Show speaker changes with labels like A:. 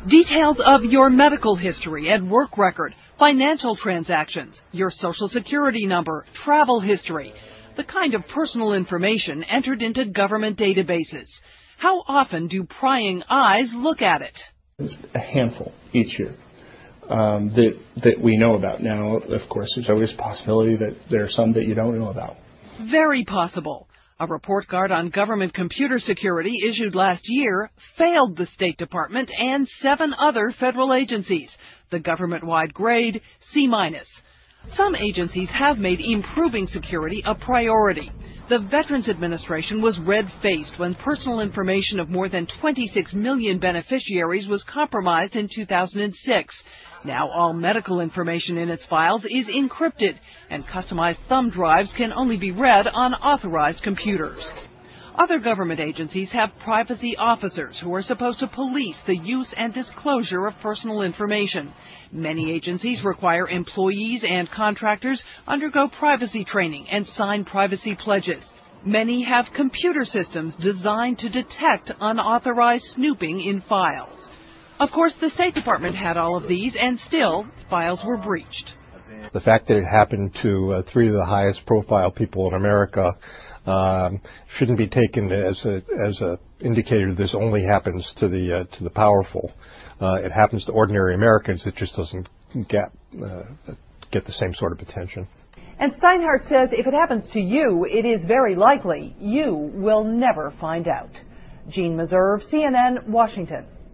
A: Details of your medical history and work record, financial transactions, your social security number, travel history, the kind of personal information entered into government databases. How often do prying eyes look at it?
B: It's a handful each year that we know about. Now, of course, there's always a possibility that there are some that you don't know about.
A: Very possible. A report card on government computer security issued last year failed the State Department and 7 other federal agencies. The government-wide grade, C-. Some agencies have made improving security a priority. The Veterans Administration was red-faced when personal information of more than 26 million beneficiaries was compromised in 2006. Now all medical information in its files is encrypted, and customized thumb drives can only be read on authorized computers. Other government agencies have privacy officers who are supposed to police the use and disclosure of personal information. Many agencies require employees and contractors undergo privacy training and sign privacy pledges. Many have computer systems designed to detect unauthorized snooping in files. Of course, the State Department had all of these, and still, files were breached.
C: The fact that it happened to 3 of the highest profile people in America shouldn't be taken as a indicator this only happens to the powerful. It happens to ordinary Americans. It just doesn't get the same sort of attention.
A: And Steinhardt says if it happens to you, it is very likely you will never find out. Jean Meserve, CNN, Washington.